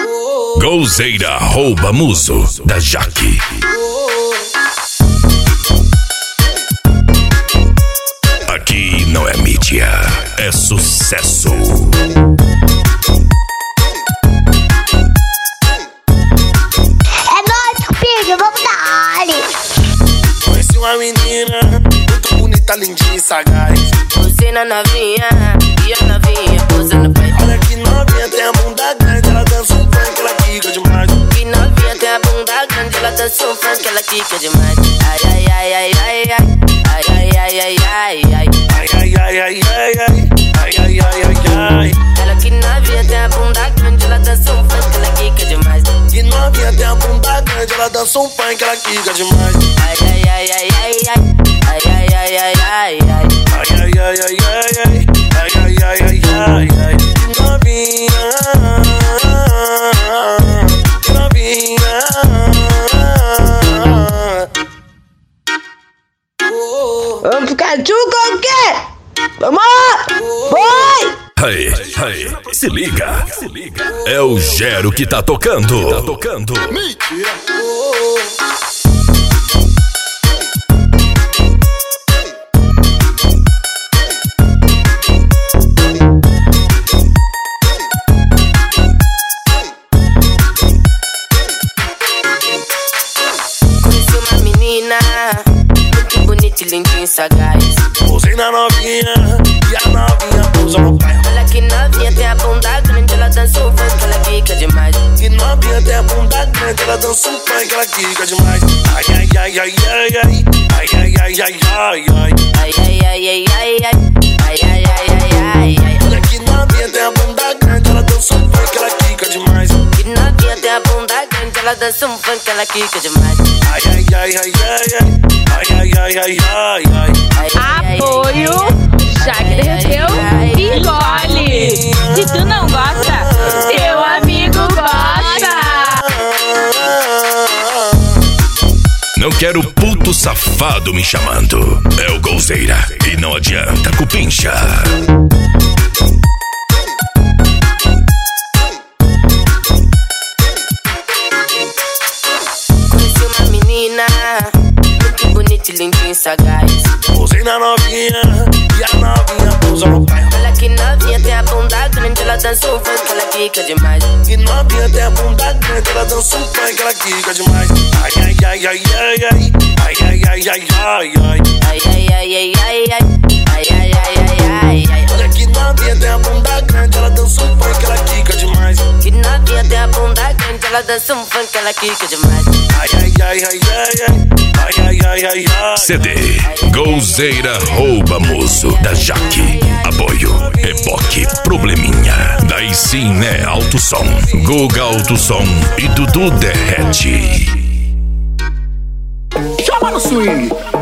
Golzeira rouba muso da Jaque. Aqui não é mídia, é sucesso. É nóis, Cupid, vamos dar-lhe. Conheci uma menina muito bonita, lindinha e sagaz. Você na novinha e a novinha posando pra ele. Olha que novinha, tem a bunda grande, ela dança um funk, ela quica demais. Que novinha tem a bunda grande, ela dança um funk, ela quica demais. Ai, ai, ai, ai, ai, ai. Ai, ai, ai, ai, ai, ai. Ai, ai, ai, ai, ai, ai. Ai, ai, ai, ai, ai. Ela que novinha tem a bunda grande, ela dança um funk, ela quica demais. Que novinha, tem a bunda grande, ela dança um funk, ela quica demais. Ai, ai, ai, ai, ai, ai. Ai, ai, ai, ai, ai, ai. Ai, ai, ai, ai, ai, ai. Ai, ai, ai, ai, ai, ai. Que novinha, que novinha. Vamos ficar junto ou o quê? Vamos! Foi! Aí, se liga. É o Gero que tá tocando. Mentira. Conheci uma menina muito bonita e lindinha e sagaz. Posei na novinha e a novinha pousa no pé. Olha que novinha tem a bunda grande, ela dança um funk, ela quica demais. Que novinha, tem a bunda grande, ela dança um funk, ela quica demais. Ai, ai, ai, ai, ai, ai. Ai, ai, ai, ai, ai, ai. Ai, ai, ai, ai, ai, ai. Ai, ai, ai, ai, ai, ai. Olha que novinha, tem a bunda grande, ela dança um funk, ela quica demais. Que novinha tem a bunda grande, ela dança um funk, ela quica demais. Ai, ai, ai, ai, ai, ai. Ai, ai, ai, ai, ai, ai. Ai, ai, ai, Apoio, Jaque derreteu e engole. Se tu não gosta, teu amigo gosta. Não quero puto safado me chamando. É o Golzeira e não adianta cupincha. Conheci uma menina muito bonita e lindinha e sagaz. Posei na novinha e a novinha pousa no pé. Olha que novinha tem a bunda grande, ela dança um funk, ela quica demais. Que novinha, tem a bunda grande, ela dança um funk, ela quica demais. Ai, ai, ai, ai, ai, ai. Ai, ai, ai, ai, ai, ai. Ai, ai, ai, ai, ai, ai. Ai, ai, ai, ai, ai, ai. Olha que novinha, tem a bunda grande, ela dança um funk, ela quica demais. Que novinha tem a bunda grande, ela dança um funk, ela quica demais. Ai, ai, ai, ai, ai, ai. Ai, ai, ai, ai, ai. CD Golzeira rouba muso da Jaque. Apoio Reboque Probleminha. Daí sim né Alto Som, Guga Alto Som e Dudu Derrete. Chama no swing.